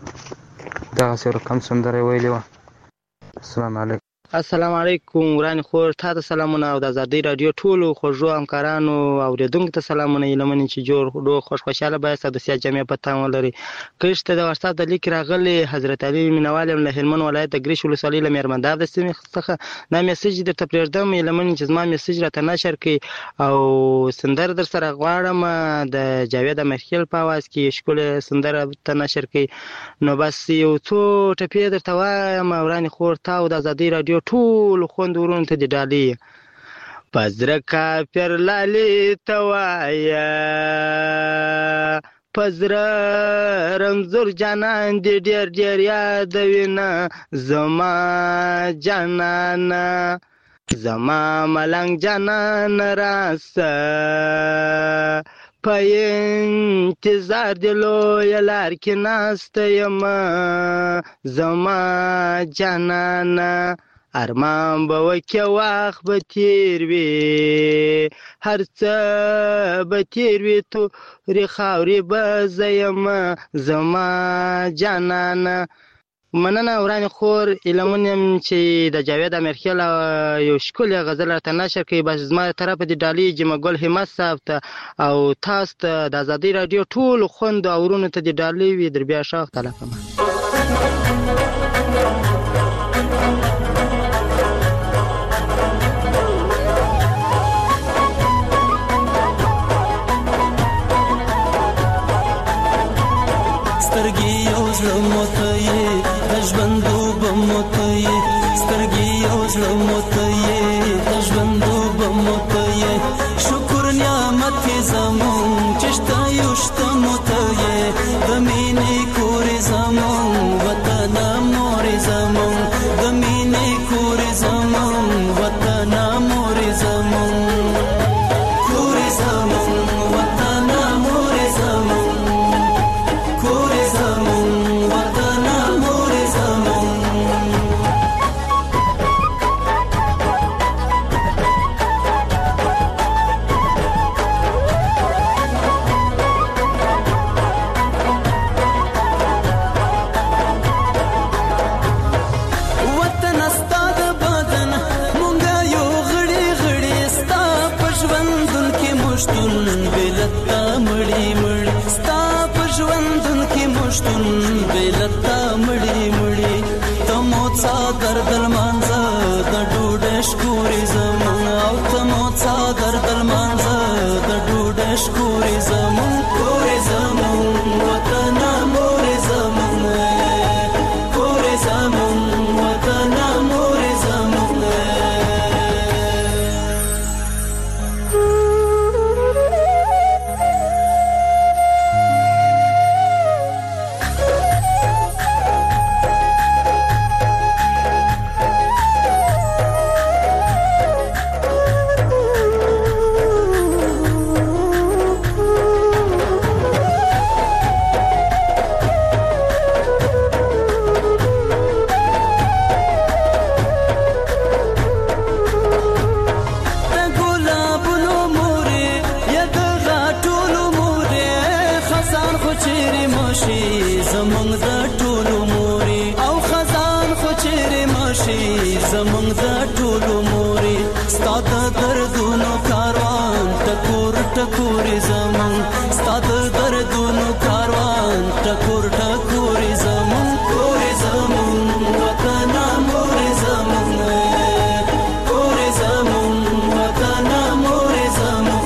دا سره کوم سندره ویلې و. السلام علیکم. السلام علیکم وران خور تا ته سلامونه او د آزادۍ رادیو ټولو خوږو همکارانو او اوریدونکو ته سلامونه. لمن چې جوړ ډو خوش خوشاله به تاسو د سیا جمعې په تام ولري. کښته د واتساپ د لیک راغلي حضرت علي مینوال له هلمند ولایت د ګریش ولسوالۍ له میرمنداب د سیمې څخه دا میسج درته پرېږدم. لمن چې زما میسج راته نشر کړي او سندر در سره غواړم د جاوید امرخیل په आवाज کې ښکلې سندره ته نشر کړي. نو بس یو څو ټپې درته وایم وران خور تا او د آزادۍ رادیو ټول خوند ورون ته د ډالۍ پزره کافر لالی توایا پزره رمزور جانان دی ډیر ډیر یادوینه زما جانانا زما ملنګ جانان راسه په انتظار د لوی لار کې ناسته یم زما جانانا ارمان به وکه وخت به تیر وي هر څه به تیر وي تورې خاورې به زه یم زما جانانه. مننه وران خور علمون یم چې د جاوید امرخیل یو ښکلی غزل راته نشر کوي. بس زما طرفه د ډالۍ جمع ګل همت صاحب ته او تاسو ته د آزادۍ رادیو ټولو خوندو او ورونو ته د ډالۍ وي در بیا ښه وخت علاقه. سترګې یو زړه موته یې د ژوندو به موته یې سترګې یو زړه موته یې د ژوندو به موته یې شکر نعمت یې زمون چې شته یو شته موته یې د مینې کور زمون وطن مور زمون د مینې کور زمون وطن مور زمون کور زمون وطن مور زمون د ټولو مورې او خزان خو چیرې ماشي زمونږ د ټولو مورې ستا د دردونو کاروان ټکور ټکورې زمونږ ستا د دردونو کاروان ټکور ټکورې زمونږ کورې زمونږ وطنه مورې زمونږ کورې زمونږ وطنه مورې زمونږ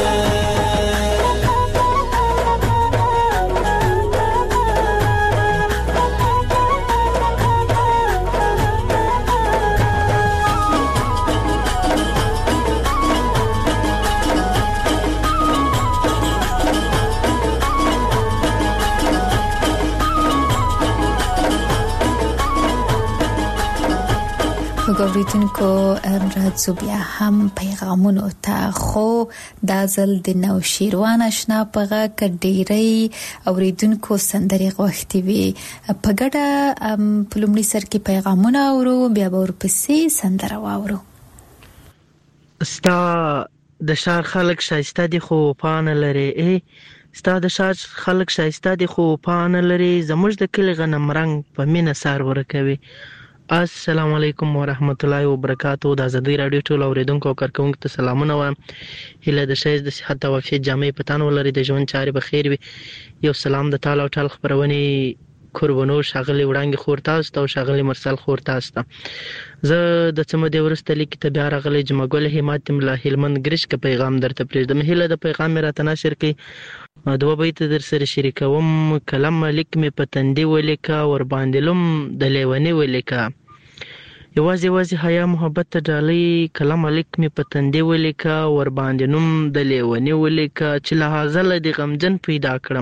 وګوریدونکو راځو بیا هم پیغامونو ته خو دا ځل د نوشیروان آشنا په غږ ډېری اوریدونکو سندرې غوښتي وي په ګډه په لومړي سر کې پیغامونه اورو بیا به ورپسې سندره واورو. ستا د ښار خلک ښایسته دي خو پانه لري ای ستا د ښار خلک ښایسته دي خو پانه لري زموږ د کلي غنم رنګ په مینه سار ورکوي. السلام علیکم ورحمت الله وبرکاتو. د ازادي رادیو ټول اوریدونکو او کارکونکو ته سلامونه وایم. هیله د ښایست د صحت او عافیت جامې په تن ولري د ژوند چارې به خیر وي. یو سلام د ټال او ټال خبرونې قربانو شاغلي وړاندې خور تاسو ته او شاغلي مرسل خور تاسو ته. زه د څه مودې وروسته لیک ته بیا راغلی جمعګل همت ملا هلمند ګرش که پیغام درته پرېږدم. هیله د پیغام مې راته نشر کړي دوه بیت در سره شریکوم. کلم لیک مې په تندې ولیکه ور باندې لوم د لیونی ولیکه یوازې یوازې حیا محبت ته ډالۍ کلم لیک مې په تندې ولیکه ور باندې نوم د لیونی ولیکه چې له هازله دې غمجن پیدا کړم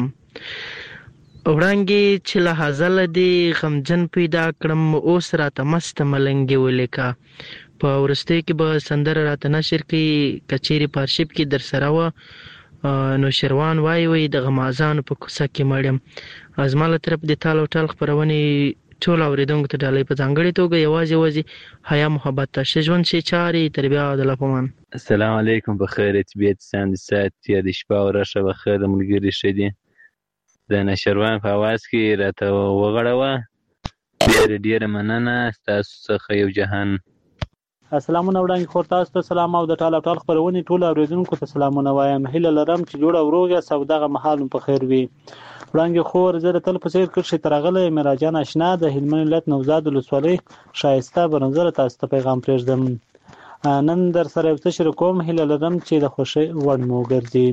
وړانګې چې له هازله دې غمجن پیدا کړم اوس راته مست ملنګې ولیکه. په وروستیو کې به سندره راته نشر کړي که چیرې په ارشیف کې در سره وه نو شروان وایي وایي د غمازانو په کوڅه کې مړ یم. زما له طرف د تال او ټال خپرونې ټول اوریدونکو ته ډالۍ په ځانګړې توګه یوازې یوازې حیا محبت ته ښه ژوند ښې چارې تر بیا د الله په امان. السلام علیکم بخیر طبیعت سان د ساعت یا د شپه ورشه بخیر ملګري ښه دي. د نشروان په اواز کې راته وغړوه ډېره ډېره مننه ستاسو څخه یو جهان. السلامونه وړاندې خور تاسو ته سلام او د ټال او ټال خپرونې ټول اوریدونکو ته سلامونه وایم. هیله لرم چې جوړ او روغ یاست او دغه مهال مو په خیر وي. وړاندې خور زه د تل په څیر کرښې ته راغلی یم راجان اشنا د هلمند ولایت نوزاد ولسوالۍ ښایسته بنظره تاسو ته پیغام پرېږدم. نن در سره یو څه شریکوم هیله لرم چې د خوښۍ وړ مو وګرځي.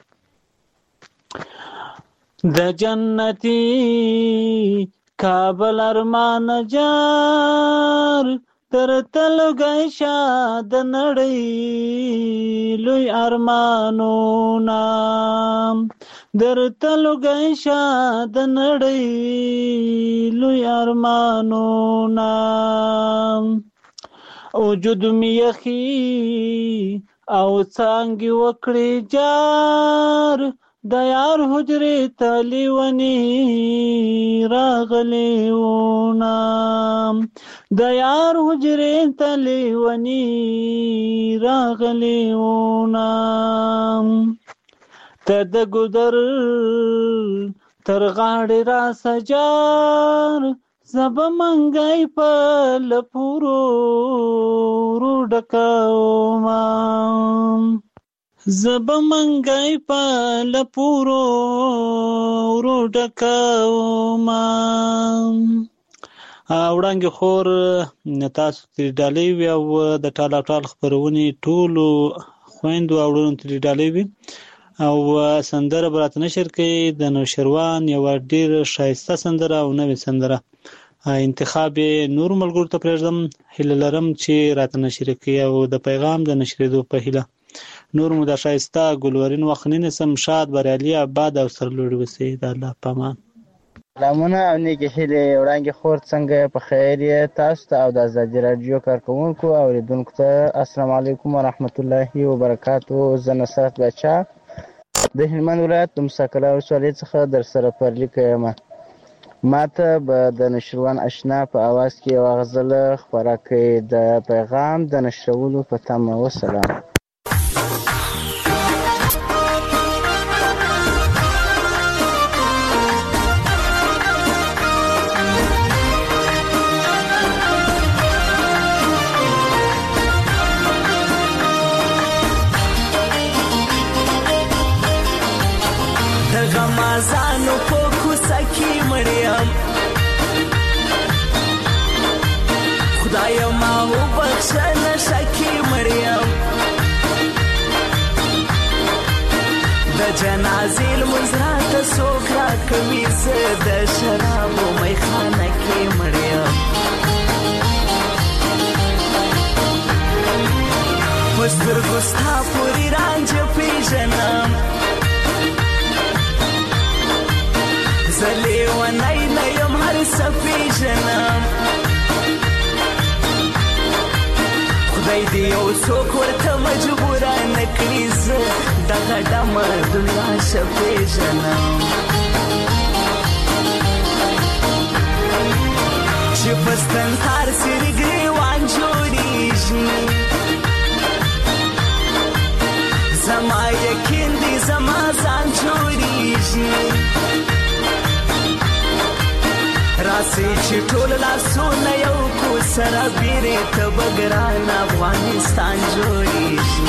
د جنتي کابل ارمان جار تر تلګی شه د نړۍ لوی ارمانونه در تلګی شه د نړۍ لوی ارمانونه وجود مې یخي او څانګې وکړې جار د یار حجرې ته لیوني راغلی وونه د یار حجرې ته لیوني راغلی وونه ته د ګودر تر غاړې را سجار زبه منګی په لپورو رو ډکوما زبه منګی په لپورو رو ډکوما. وړاندې خور تاسو ترې ډالۍ وي او د ټال او ټال خپرونې ټولو خویندو او وروڼو ترې ډالۍ وي او سندره به راته نشر کوي د نوشیروان یوه ډېره ښایسته سندره او نوې سندره انتخاب یې نور ملګرو ته پرېږدم. هیله لرم چې راته نشر کوي او د پیغام د نشرېدو په هیله نور مو د ښایسته ګلورین وخت نه نیسم. شاد بریالي آباد او سرلوړي اوسئ د الله په امان. سلامونه او نیکې هیلې وړاندې خور څنګه په خیر یې تاسو ته او د ازادي راډیو کارکوونکو او اوریدونکو ته السلام علیکم ورحمت الله وبرکاتو. زه نصرت باچا د هلمند ولایت د موسی کلا ولسوالۍ څخه در سره پر لیک یم. ما ته به د نشروان اشنا په اواز کې یوه غزله خپره کړئ د پیغام د نشرولو په تمه. وسلام. الله بخشنه شکی مریم د جنازې لمونځ راته څوک راکوي زه د شرابو میخانه کې مړ یم په سترګو ستا پورې رانجه پېژنم زه لیونی نه یم هر څه پېژنم خدای دې یو څوک ورته مجبوره نه کړي زه دغه ډمه دنیا ښه پېژنم چې په ستنهار سرې ګریوان جوړېږي زما یقین دی زما ځان جوړېږي راسئ چې ټول لاسونه یو کو سره بیرې ته به ګران افغانستان جوړېږي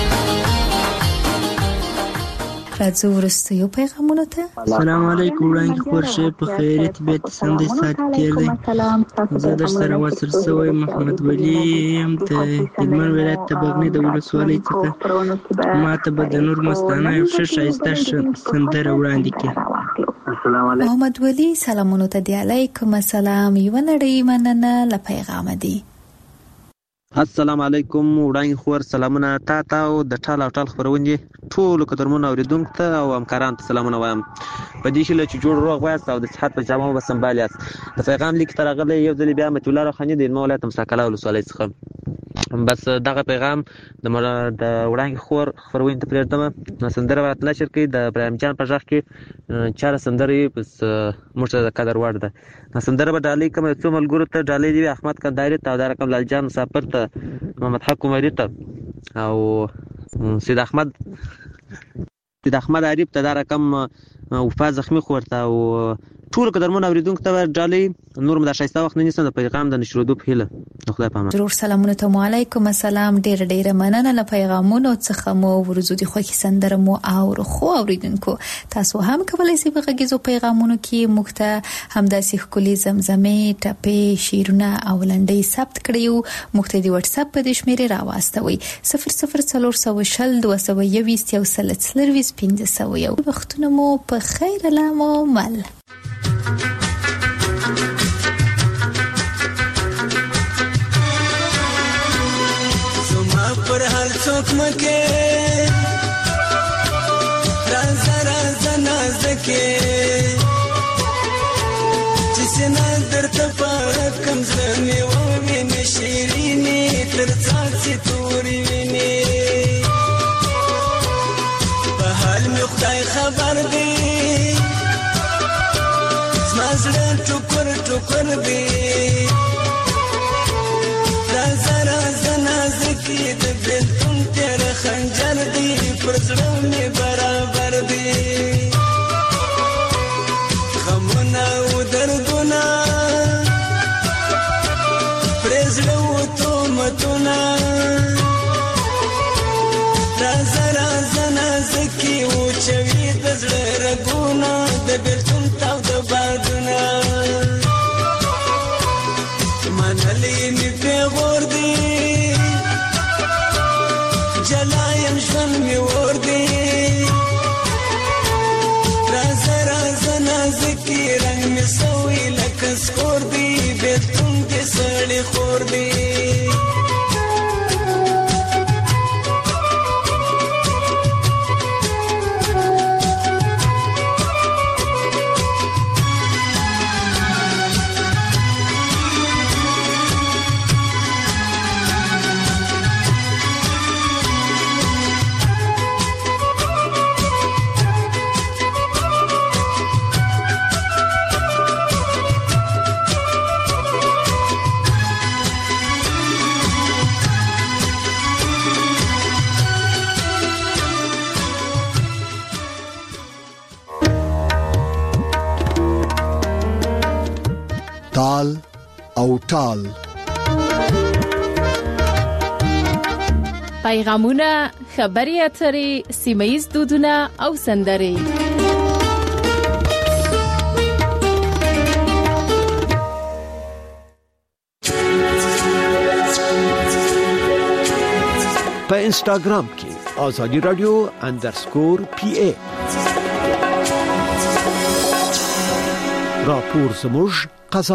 راځو وروستیو پیغامونو ته. السلام علیکم وړاندې خور شه په خیریت بیت سندې سات تیر دی زه در سره وصل شوی محمد ولی یم ته هلمند ولایت ته بغنی د ولسوالۍ څخه ما ته به د نور مستانه یو ښه ښایسته سندره وړاندې کړي. محمد ولی سلامونو ته دی. علیکم السلام. یوه نړۍ مننه له پیغامه دی. السلام علیکم وړاندې خور سلامونه تا ته او د ټال او ټال خپرونې ټولو قدرمنو اوریدونکو ته او همکارانو ته سلامونه وایم. په دې شله چې جوړ روغ وایاست او د صحت په جامه به سنبال یاست. د پیغام لیک ته راغلی یو ځل بیا متي الله روحاني د هلمند ولایت مساکله ولسوالۍ څخه. بس دغه پیغام د د وړاندې خور خپرونې ته پرېږدم. سندره به راته نشر کړي د ابراهیم جان په غږ کې چاره سندرې بس موږ ته د قدر وړ ده. سندره به ډالۍ کوم یو څو ملګرو ته ډالۍ دي احمد کندهاري ته او دا رقم لال جان مسافر ته محمد حق عمري ته او سید احمد سید احمد عریب ته دا رقم وفا زخمی خور ته او ټول قدرمنو اوریدونکو ته ډالۍ. نور مدا شایسته وخت نه نیسم د پیغام د نشرودو په هیله. خدای پامه. ضرور سلامونه ته. وعلیکم السلام. ډیر ډیر مننه له پیغامونو څخه مو ورزو دي خوښي سندره مو او خو اوریدونکو تاسو هم کولای شئ په غږیزو پیغامونو کې موږ ته همداسې ښکلي زمزمې ټپې شعرونه او لنډۍ ثبت کړئ. موږ ته د واتس اپ په دې شمیرې راواستوئ صفر صفر څلور سوه شل دوه سوه یویشت یو سل څلرویشت پنځه سوه یو. وختونه مو په خیر لامو مل. زما پر هر څوک مکه رازه رازه نازکه چې سینا درته پاره کم زمې ووینې شیرینې تر څاڅې تورې وینې په حال مې خدای خبر دی زما زړه ټوکر ټوکر دی رازه رازه نازکې د بېلتون تېره خنجر دی پر زړه مې برابر دی غمونه او دردونه پرې زړه و تهمتونه رازه رازه نازکې وچوي د زړه رګونه د بېلتون تاوده بادونه منلې مې پیغور دی جلا یم ژوند مې اور دی رازه رازه نازکې رنګ مې سوی لکه سکور دی بېلتون دې سړی خور دی تال او ټال پیغامونه خبري اترې سیمه‌ییز دودونه او سندرې په انسټاګرام کې آزادي رادیو انډرسکور پی ای. راپور زموږ قضا